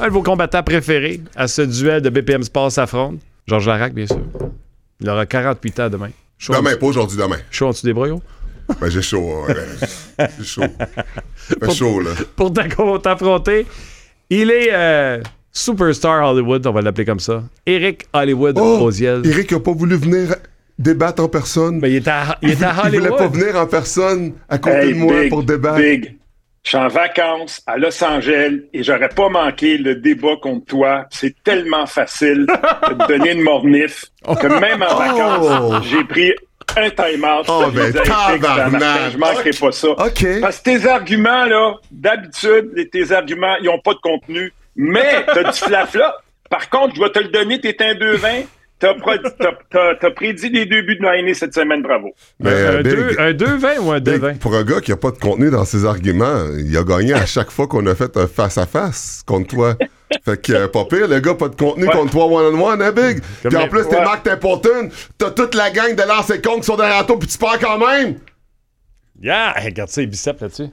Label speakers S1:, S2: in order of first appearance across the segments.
S1: de vos combattants préférés à ce duel de BPM Sport s'affrontent? Georges Larac, bien sûr. Il aura 48 ans demain. Chaud
S2: demain, pas aujourd'hui, demain.
S1: Chaud en dessous des brouillons?
S2: Ben, j'ai chaud. J'ai chaud. Fait chaud, là.
S1: Pour t'affronter, il est Superstar Hollywood, on va l'appeler comme ça. Éric Hollywood Oziel.
S2: Éric n'a pas voulu venir débattre en personne.
S1: Mais il est à Hollywood.
S2: Il voulait pas venir en personne à côté de moi pour débattre.
S3: Je suis en vacances à Los Angeles et j'aurais pas manqué le débat contre toi. C'est tellement facile de te donner une mornif que même en vacances, j'ai pris un time-out. Je manquerai pas ça.
S2: Okay.
S3: Parce que tes arguments, là, d'habitude, tes arguments, ils ont pas de contenu. Mais t'as du flafla. Par contre, je vais te le donner, t'es un 2-20. T'as prédit les 2 buts de l'année cette semaine, bravo.
S2: Mais
S1: un 2-20 ou un 2-20?
S2: Pour un gars qui a pas de contenu dans ses arguments, il a gagné à chaque fois qu'on a fait un face-à-face contre toi. Fait que pas pire, le gars pas de contenu contre toi one-on-one, hein, Big? Puis en plus, t'es Marc Temporton, t'as toute la gang de lancer con qui sont derrière toi, puis tu perds quand même!
S1: Yeah! Regarde ça, les biceps là-dessus.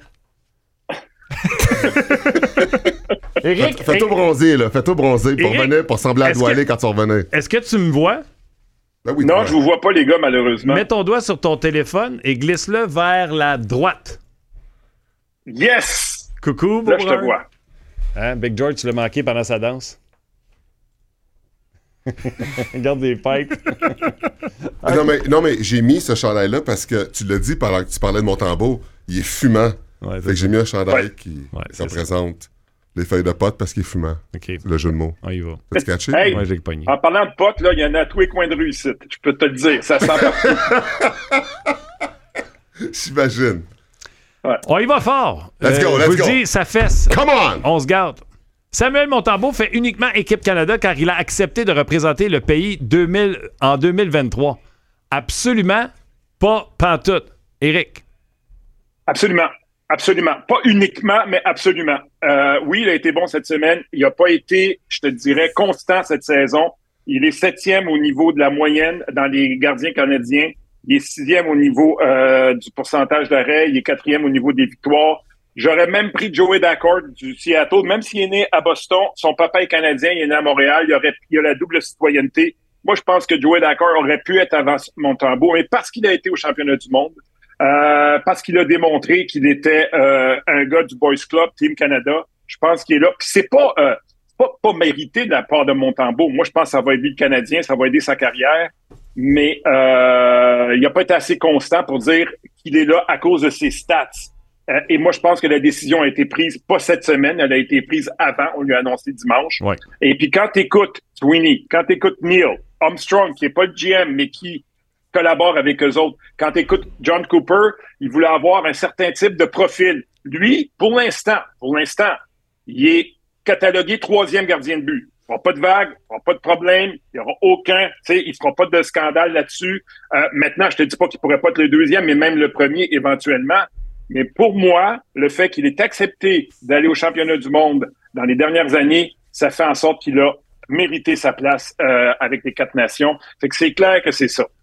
S1: Éric,
S2: fais-toi bronzer, là. Fais-toi bronzer pour revenir, pour ressembler à Doualé quand tu revenais.
S1: Est-ce que tu me vois?
S2: Ben oui,
S3: non, je vous vois pas, les gars, malheureusement.
S1: Mets ton doigt sur ton téléphone et glisse-le vers la droite.
S3: Yes!
S1: Coucou,
S3: là, je te vois.
S1: Hein, Big George, tu l'as manqué pendant sa danse. Regarde des pipes.
S2: Non, mais j'ai mis ce chandail-là parce que tu l'as dit pendant que tu parlais de mon tambour. Il est fumant.
S1: Ouais,
S2: fait que j'ai mis un chandail qui représente
S1: ça.
S2: Les feuilles de pote parce qu'il est fumant.
S1: Okay.
S2: C'est le jeu de mots.
S1: On y va.
S2: T'as-tu catché?
S3: Hey,
S1: ouais, j'ai pogné.
S3: En parlant de potes, là, il y en a à tous les coins de rue ici. Je peux te le dire. Ça sent partout.
S2: J'imagine.
S1: Ouais. On y va fort.
S2: Let's go.
S1: Je vous dis, ça fesse.
S2: Come on!
S1: On se garde. Samuel Montembeault fait uniquement équipe Canada car il a accepté de représenter le pays en 2023. Absolument pas pantoute. Éric.
S3: Absolument. Absolument. Pas uniquement, mais absolument. Oui, il a été bon cette semaine. Il n'a pas été, je te dirais, constant cette saison. Il est 7e au niveau de la moyenne dans les gardiens canadiens. Il est 6e au niveau du pourcentage d'arrêt. Il est 4e au niveau des victoires. J'aurais même pris Joey Daccord du Seattle. Même s'il est né à Boston, son papa est canadien, il est né à Montréal. Il a la double citoyenneté. Moi, je pense que Joey Daccord aurait pu être avant Montembeault, mais parce qu'il a été au championnat du monde, parce qu'il a démontré qu'il était un gars du Boys Club, Team Canada, je pense qu'il est là. Puis c'est pas mérité de la part de Montembeault. Moi, je pense que ça va aider le Canadien, ça va aider sa carrière, mais il n'a pas été assez constant pour dire qu'il est là à cause de ses stats. Et moi, je pense que la décision a été prise pas cette semaine, elle a été prise avant, on lui a annoncé dimanche.
S1: Ouais.
S3: Et puis quand t'écoutes Sweeney, quand t'écoutes Neil Armstrong, qui est pas le GM, mais qui collabore avec eux autres, quand t'écoutes John Cooper, il voulait avoir un certain type de profil. Lui, pour l'instant, il est catalogué 3e gardien de but. Il n'y aura pas de vague, il n'y aura pas de problème, il n'y aura aucun, il ne fera pas de scandale là-dessus. Maintenant, je te dis pas qu'il pourrait pas être le 2e, mais même le premier éventuellement. Mais pour moi, le fait qu'il ait accepté d'aller au championnat du monde dans les dernières années, ça fait en sorte qu'il a mérité sa place avec les 4 nations. Fait que c'est clair que c'est ça.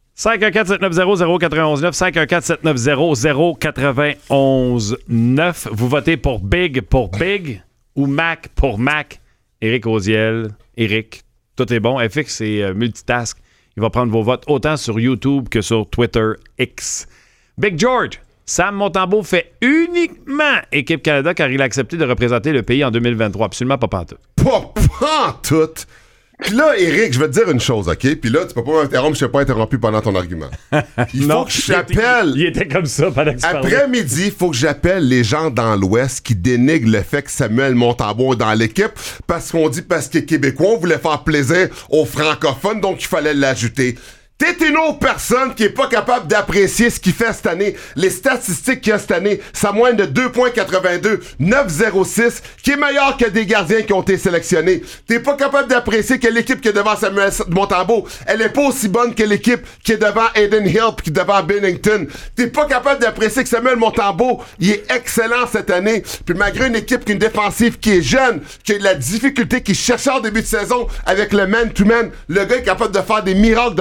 S1: 514-790-0919, 514-790-0919. Vous votez pour Big ou Mac pour Mac. Éric Oziel, Éric, tout est bon. FX, c'est multitask. Il va prendre vos votes autant sur YouTube que sur Twitter X. Big George, Sam Montembeault fait uniquement Équipe Canada car il a accepté de représenter le pays en 2023. Absolument pas pantoute.
S2: Pas pantoute! Puis là, Éric, je vais te dire une chose, OK? Puis là, tu peux pas m'interrompre, je t'ai pas interrompu pendant ton argument. Il faut que j'appelle...
S1: Il était comme ça pendant que tu parlais.
S2: Après-midi, il faut que j'appelle les gens dans l'Ouest qui dénigrent le fait que Samuel Montembeault est dans l'équipe parce qu'il est québécois, on voulait faire plaisir aux francophones, donc il fallait l'ajouter. T'es une autre personne qui est pas capable d'apprécier ce qu'il fait cette année. Les statistiques qu'il y a cette année, sa moyenne de 2.82, 9.06, qui est meilleure que des gardiens qui ont été sélectionnés. T'es pas capable d'apprécier que l'équipe qui est devant Samuel Montembeault, elle est pas aussi bonne que l'équipe qui est devant Aiden Hill pis qui est devant Binnington. T'es pas capable d'apprécier que Samuel Montembeault, il est excellent cette année. Puis malgré une équipe qui a une défensive qui est jeune, qui a de la difficulté, qui cherchait en début de saison avec le man-to-man, le gars est capable de faire des miracles de temps en temps.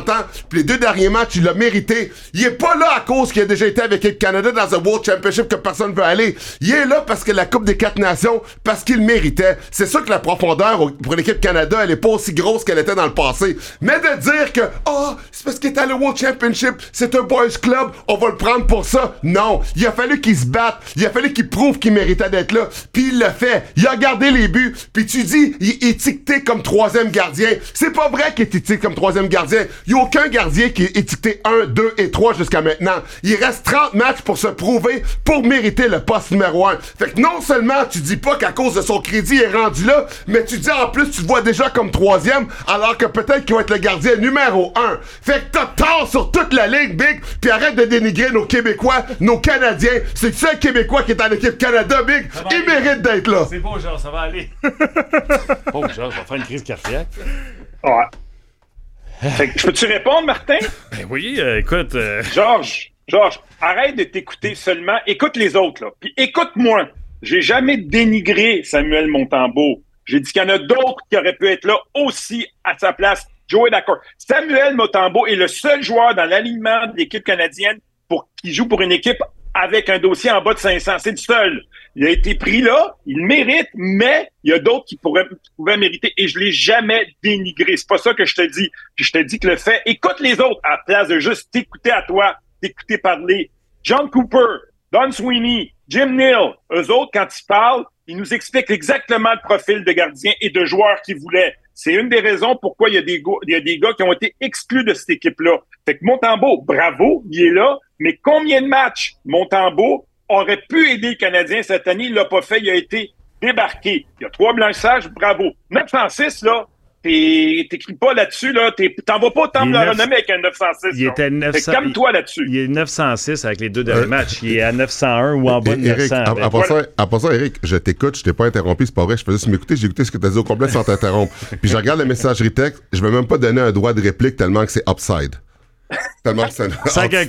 S2: longtemps, puis les 2 derniers matchs, il l'a mérité. Il est pas là à cause qu'il a déjà été avec l'équipe Canada dans un World Championship que personne veut aller. Il est là parce que la Coupe des 4 Nations, parce qu'il méritait. C'est sûr que la profondeur pour l'équipe Canada, elle est pas aussi grosse qu'elle était dans le passé. Mais de dire que, c'est parce qu'il est allé au World Championship, c'est un boys club, on va le prendre pour ça. Non. Il a fallu qu'il se batte. Il a fallu qu'il prouve qu'il méritait d'être là. Puis il l'a fait. Il a gardé les buts. Puis tu dis, il est étiqueté comme 3e gardien. C'est pas vrai qu'il est étiqueté comme 3e gardien. Il y a aucun gardien qui est étiqueté 1, 2 et 3 jusqu'à maintenant. Il reste 30 matchs pour se prouver, pour mériter le poste numéro 1. Fait que non seulement tu dis pas qu'à cause de son crédit il est rendu là, mais tu dis en plus tu te vois déjà comme 3e, alors que peut-être qu'il va être le gardien numéro 1. Fait que t'as tort sur toute la ligue, Big, puis arrête de dénigrer nos Québécois, nos Canadiens. C'est le seul Québécois qui est dans l'équipe Canada, Big. Il mérite d'être là.
S1: C'est beau, genre, ça va aller. Oh, genre, je vais faire une crise cardiaque.
S3: Ouais. Fait que, je peux-tu répondre, Martin?
S1: Ben oui, écoute...
S3: Georges, arrête de t'écouter seulement. Écoute les autres, là. Puis écoute-moi. J'ai jamais dénigré Samuel Montembeault. J'ai dit qu'il y en a d'autres qui auraient pu être là aussi à sa place. Joe est d'accord. Samuel Montembeault est le seul joueur dans l'alignement de l'équipe canadienne qui joue pour une équipe avec un dossier en bas de 500. C'est le seul. Il a été pris là, il mérite, mais il y a d'autres qui pouvaient mériter et je l'ai jamais dénigré. C'est pas ça que je te dis. Puis je te dis que le fait, écoute les autres à la place de juste t'écouter à toi, t'écouter parler. John Cooper, Don Sweeney, Jim Neal, eux autres, quand ils parlent, ils nous expliquent exactement le profil de gardien et de joueurs qu'ils voulaient. C'est une des raisons pourquoi il y a des gars qui ont été exclus de cette équipe-là. Fait que Montembeault, bravo, il est là, mais combien de matchs Montembeault aurait pu aider le Canadien cette année? Il l'a pas fait, il a été débarqué. Il y a 3 blanchissages, bravo. 906, là, t'écris pas là-dessus, là, t'en vas pas autant de le renommer avec un 906.
S1: Il était 900.
S3: Calme-toi là-dessus.
S1: Il est 906 avec les 2 derniers matchs. Il est à 901 ou en bas de 900.
S2: À part ça, Eric, je t'écoute, je t'ai pas interrompu, c'est pas vrai, je faisais juste m'écouter, j'ai écouté ce que t'as dit au complet sans t'interrompre. Puis je regarde la messagerie texte, je vais même pas donner un droit de réplique tellement que c'est upside. Tellement que c'est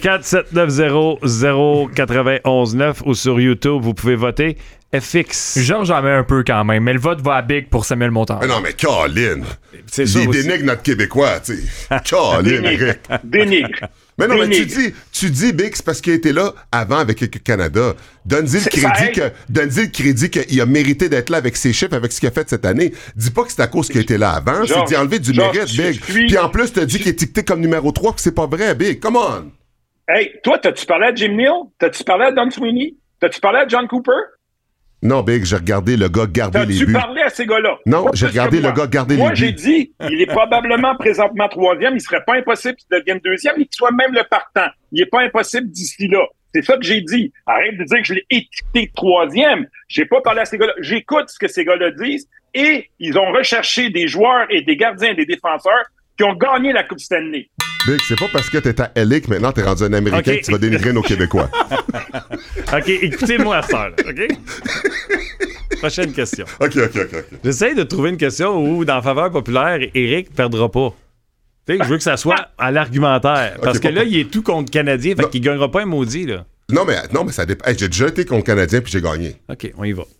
S1: 514-790-0919 ou sur YouTube, vous pouvez voter. FX.
S4: Georges en met un peu quand même, mais le vote va à Big pour Samuel Montembeault.
S2: Mais non, mais Colin!
S1: C'est ça
S2: il
S1: aussi.
S2: dénigre notre Québécois, tu sais. Colin, Eric.
S3: Dénigre.
S2: Mais non, mais tu dis, Big, c'est parce qu'il était là avant avec le Canada. Donne-y le crédit qu'il a mérité d'être là avec ses chiffres, avec ce qu'il a fait cette année. Dis pas que c'est à cause qu'il était là avant, c'est d'y enlever du mérite, Big. Puis en plus, t'as dit qu'il est étiqueté comme numéro 3, que c'est pas vrai, Big. Come on!
S3: Hey, toi, t'as-tu parlé à Jim Neal? T'as-tu parlé à Don Sweeney? T'as-tu parlé à John Cooper?
S2: Non, Big, j'ai regardé le gars garder les buts.
S3: T'as-tu parlé à ces gars-là?
S2: Non, j'ai regardé le gars garder les buts.
S3: Moi, j'ai dit, il est probablement présentement 3e. Il serait pas impossible qu'il devienne 2e et qu'il soit même le partant. Il est pas impossible d'ici là. C'est ça que j'ai dit. Arrête de dire que je l'ai étiqueté 3e. J'ai pas parlé à ces gars-là. J'écoute ce que ces gars-là disent et ils ont recherché des joueurs et des gardiens et des défenseurs qui ont gagné la Coupe Stanley.
S2: Big, c'est pas parce que t'es à LA que maintenant t'es rendu un Américain que tu vas dénigrer nos Québécois.
S1: OK, écoutez-moi à ça, OK? Prochaine question.
S2: OK.
S1: J'essaie de trouver une question où, dans Faveur populaire, Éric perdra pas. Tu sais, je veux que ça soit à l'argumentaire. Parce que là, il est tout contre Canadien, fait qu'il gagnera pas un maudit, là.
S2: Non, mais ça dépend. Hey, j'ai déjà été contre Canadien puis j'ai gagné.
S1: OK, on y va.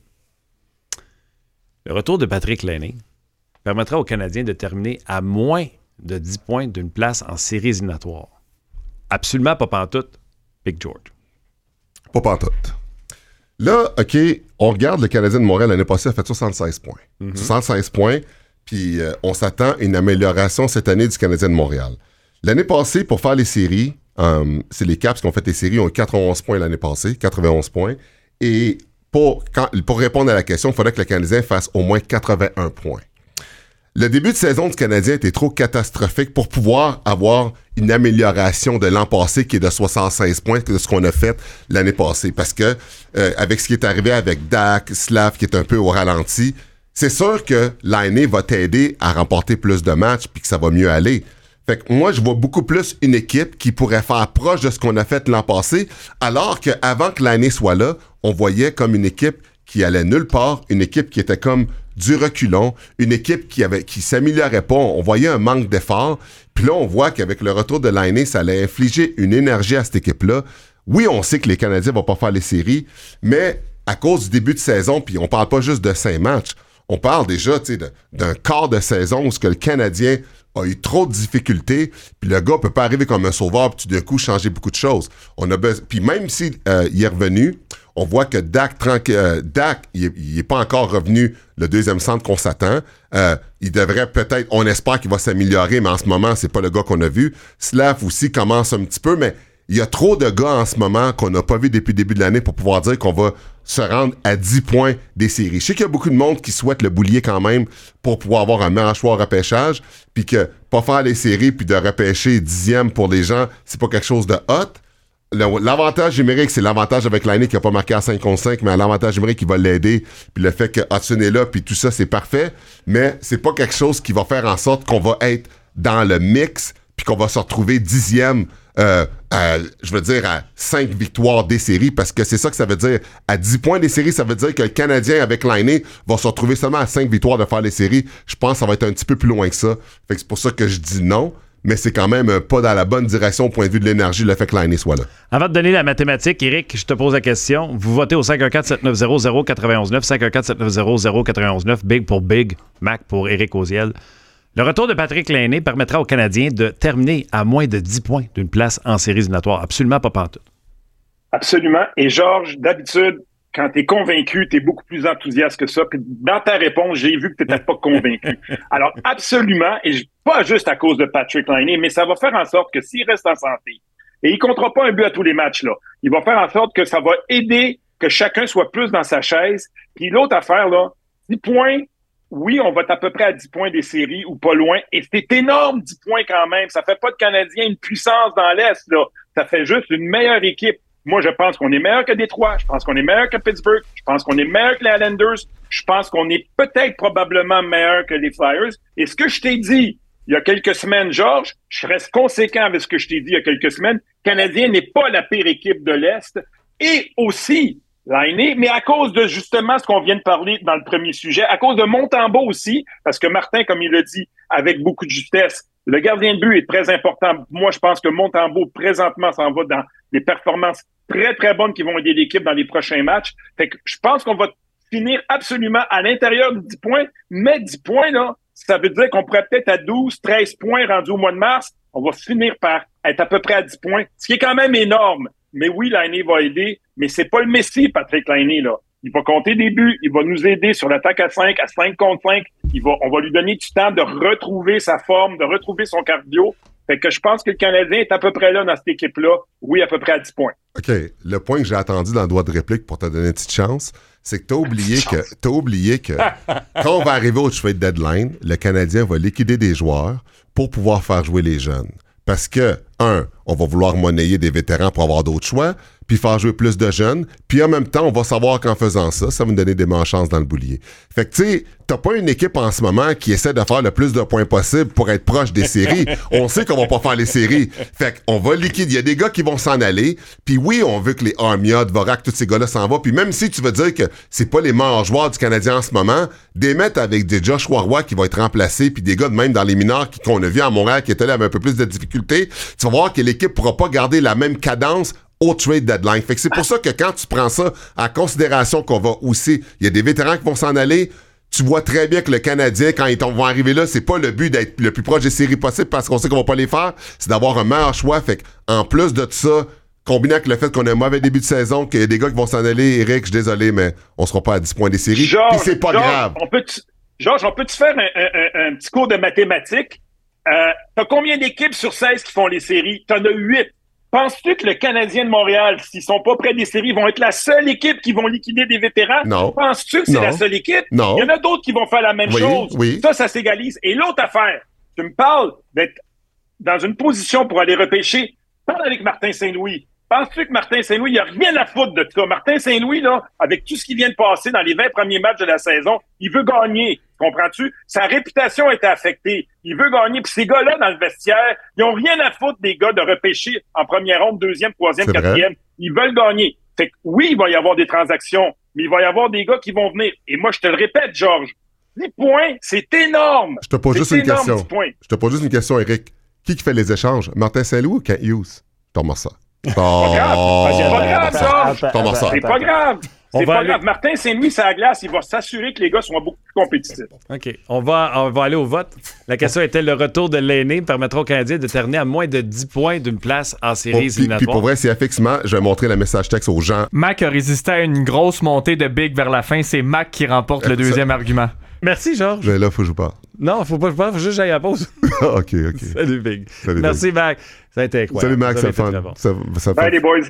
S1: Le retour de Patrick Laine permettra aux Canadiens de terminer à moins de 10 points d'une place en séries éliminatoires. Absolument pas pantoute, Big George.
S2: Pas pantoute. Là, OK, on regarde le Canadien de Montréal l'année passée, a fait 76 points. 76 points, puis on s'attend à une amélioration cette année du Canadien de Montréal. L'année passée, pour faire les séries, c'est les Caps qui ont fait les séries, ont eu 91 points l'année passée, 91 points. Et pour répondre à la question, il faudrait que le Canadien fasse au moins 81 points. Le début de saison du Canadien était trop catastrophique pour pouvoir avoir une amélioration de l'an passé qui est de 76 points que de ce qu'on a fait l'année passée. Parce que avec ce qui est arrivé avec Dak, Slav qui est un peu au ralenti, c'est sûr que l'année va t'aider à remporter plus de matchs puis que ça va mieux aller. Fait que moi, je vois beaucoup plus une équipe qui pourrait faire proche de ce qu'on a fait l'an passé, alors qu'avant que l'année soit là, on voyait comme une équipe qui allait nulle part, une équipe qui était comme du reculon, une équipe qui s'améliorait pas. On voyait un manque d'effort. Puis là, on voit qu'avec le retour de Laine, ça allait infliger une énergie à cette équipe-là. Oui, on sait que les Canadiens vont pas faire les séries, mais à cause du début de saison, puis on parle pas juste de 5 matchs, on parle déjà d'un quart de saison où ce que le Canadien a eu trop de difficultés, puis le gars peut pas arriver comme un sauveur, puis tout d'un coup changer beaucoup de choses. Puis même si il est revenu, on voit que Dak, il est pas encore revenu le deuxième centre qu'on s'attend. Il devrait peut-être, on espère qu'il va s'améliorer, mais en ce moment, c'est pas le gars qu'on a vu. Slav aussi commence un petit peu, mais il y a trop de gars en ce moment qu'on n'a pas vu depuis le début de l'année pour pouvoir dire qu'on va se rendre à 10 points des séries. Je sais qu'il y a beaucoup de monde qui souhaite le boulier quand même pour pouvoir avoir un meilleur choix au repêchage, puis que pas faire les séries puis de repêcher 10e pour les gens, c'est pas quelque chose de hot. L'avantage numérique, c'est l'avantage avec l'année qui n'a pas marqué à 5 contre 5, mais l'avantage numérique qui va l'aider, puis le fait que Hudson est là, puis tout ça, c'est parfait, mais c'est pas quelque chose qui va faire en sorte qu'on va être dans le mix, puis qu'on va se retrouver 10e, je veux dire, à 5 victoires des séries, parce que c'est ça que ça veut dire. À 10 points des séries, ça veut dire que le Canadien, avec l'année, va se retrouver seulement à 5 victoires de faire les séries. Je pense que ça va être un petit peu plus loin que ça. Fait que c'est pour ça que je dis non. Mais c'est quand même pas dans la bonne direction au point de vue de l'énergie, le fait que l'année soit là.
S1: Avant de donner la mathématique, Éric, je te pose la question. Vous votez au 514-790-0919, 514-790-0919, Big pour Big, Mac pour Éric Auziel. Le retour de Patrick Laine permettra aux Canadiens de terminer à moins de 10 points d'une place en séries éliminatoires. Absolument pas pantoute.
S3: Absolument. Et Georges, d'habitude, quand tu es convaincu, tu es beaucoup plus enthousiaste que ça. Puis dans ta réponse, j'ai vu que tu n'étais pas convaincu. Alors, absolument, et pas juste à cause de Patrick Laine, mais ça va faire en sorte que s'il reste en santé, et il ne comptera pas un but à tous les matchs, là, il va faire en sorte que ça va aider que chacun soit plus dans sa chaise. Puis l'autre affaire, là, 10 points, oui, on va être à peu près à 10 points des séries ou pas loin. Et c'est énorme, 10 points quand même. Ça fait pas de Canadiens une puissance dans l'Est, là. Ça fait juste une meilleure équipe. Moi, je pense qu'on est meilleur que Détroit. Je pense qu'on est meilleur que Pittsburgh. Je pense qu'on est meilleur que les Islanders. Je pense qu'on est peut-être probablement meilleur que les Flyers. Et ce que je t'ai dit il y a quelques semaines, Georges, je reste conséquent avec ce que je t'ai dit il y a quelques semaines. Le Canadien n'est pas la pire équipe de l'Est. Et aussi, Laine, mais à cause de justement ce qu'on vient de parler dans le premier sujet, à cause de Montembeault aussi, parce que Martin, comme il l'a dit avec beaucoup de justesse, le gardien de but est très important. Moi, je pense que Montembeault, présentement, s'en va dans des performances très, très bonnes qui vont aider l'équipe dans les prochains matchs. Fait que je pense qu'on va finir absolument à l'intérieur de 10 points, mais 10 points, là, ça veut dire qu'on pourrait peut-être à 12, 13 points rendus au mois de mars. On va finir par être à peu près à 10 points, ce qui est quand même énorme. Mais oui, Laine va aider, mais c'est pas le Messi, Patrick Laine, là. Il va compter des buts, il va nous aider sur l'attaque à 5 contre 5. On va lui donner du temps de retrouver sa forme, de retrouver son cardio. Fait que je pense que le Canadien est à peu près là dans cette équipe-là. Oui, à peu près à 10 points.
S2: OK. Le point que j'ai attendu dans le droit de réplique pour te donner une petite chance, c'est que t'as oublié que quand on va arriver au trade deadline, le Canadien va liquider des joueurs pour pouvoir faire jouer les jeunes. Parce que, on va vouloir monnayer des vétérans pour avoir d'autres choix, puis faire jouer plus de jeunes, puis en même temps, on va savoir qu'en faisant ça, ça va nous donner des manchances dans le boulier. Fait que, tu sais, t'as pas une équipe en ce moment qui essaie de faire le plus de points possible pour être proche des séries. On sait qu'on va pas faire les séries. Fait qu'on va liquider. Il y a des gars qui vont s'en aller, puis oui, on veut que les Armia, Dvorak, tous ces gars-là s'en vont, puis même si tu veux dire que c'est pas les meilleurs joueurs du Canadien en ce moment, des mettre avec des Joshua Roy qui vont être remplacés, puis des gars de même dans les mineurs qu'on a vu à Montréal qui étaient là avec un peu plus de difficultés, tu vas voir que l'équipe pourra pas garder la même cadence au trade deadline. Fait que c'est pour ça que quand tu prends ça en considération qu'on va aussi, il y a des vétérans qui vont s'en aller, tu vois très bien que le Canadien, quand ils vont arriver là, c'est pas le but d'être le plus proche des séries possible parce qu'on sait qu'on va pas les faire, c'est d'avoir un meilleur choix. Fait en plus de tout ça, combiné avec le fait qu'on a un mauvais début de saison, qu'il y a des gars qui vont s'en aller, Eric, je suis désolé, mais on sera pas à 10 points des séries. Puis c'est pas grave.
S3: Georges, on peut-tu faire un petit cours de mathématiques? T'as combien d'équipes sur 16 qui font les séries? T'en as 8. Penses-tu que le Canadien de Montréal, s'ils sont pas près des séries, vont être la seule équipe qui vont liquider des vétérans?
S2: Non.
S3: Penses-tu que c'est la seule équipe?
S2: Non.
S3: Il y en a d'autres qui vont faire la même chose.
S2: Oui.
S3: Ça s'égalise. Et l'autre affaire, tu me parles d'être dans une position pour aller repêcher. Parle avec Martin Saint-Louis. Penses-tu que Martin Saint-Louis, il n'y a rien à foutre de ça? Martin Saint-Louis, là, avec tout ce qui vient de passer dans les 20 premiers matchs de la saison, il veut gagner. Comprends-tu? Sa réputation a été affectée. Il veut gagner. Puis ces gars-là, dans le vestiaire, ils ont rien à foutre des gars de repêcher en première ronde, deuxième, troisième, quatrième. Ils veulent gagner. Fait que oui, il va y avoir des transactions, mais il va y avoir des gars qui vont venir. Et moi, je te le répète, Georges, 10 points, c'est énorme.
S2: Je te pose juste une question. Je te pose juste une question, Eric. Qui fait les échanges? Martin Saint-Louis ou Kent Hughes? Je te remercie ça. Oh,
S3: C'est pas grave, Georges.
S2: Comment ça?
S3: C'est pas grave.
S1: On
S3: C'est
S1: va
S3: pas
S1: aller-
S3: grave. Martin Saint-Louis, sur la glace, il va s'assurer que les gars sont beaucoup plus compétitifs.
S1: OK. On va aller au vote. La question était le retour de l'aîné permettra aux Canadiens de terminer à moins de 10 points d'une place en séries
S2: Puis
S1: éliminatoires.
S2: pour vrai, c'est effectivement, je vais montrer le message texte aux gens.
S4: Mac a résisté à une grosse montée de Big vers la fin. C'est Mac qui remporte le deuxième argument.
S1: Merci, Georges.
S2: Mais là, faut que je vous parle.
S1: Non, faut pas, faut juste que j'aille à la pause.
S2: OK.
S1: Salut, Big.
S2: Salut,
S1: Merci, Mac. Ça a été incroyable.
S2: Salut, Max,
S1: Vous avez
S2: c'est
S1: été
S2: fun.
S1: très bon.
S2: Ça
S3: Bye,
S2: fait
S3: les boys.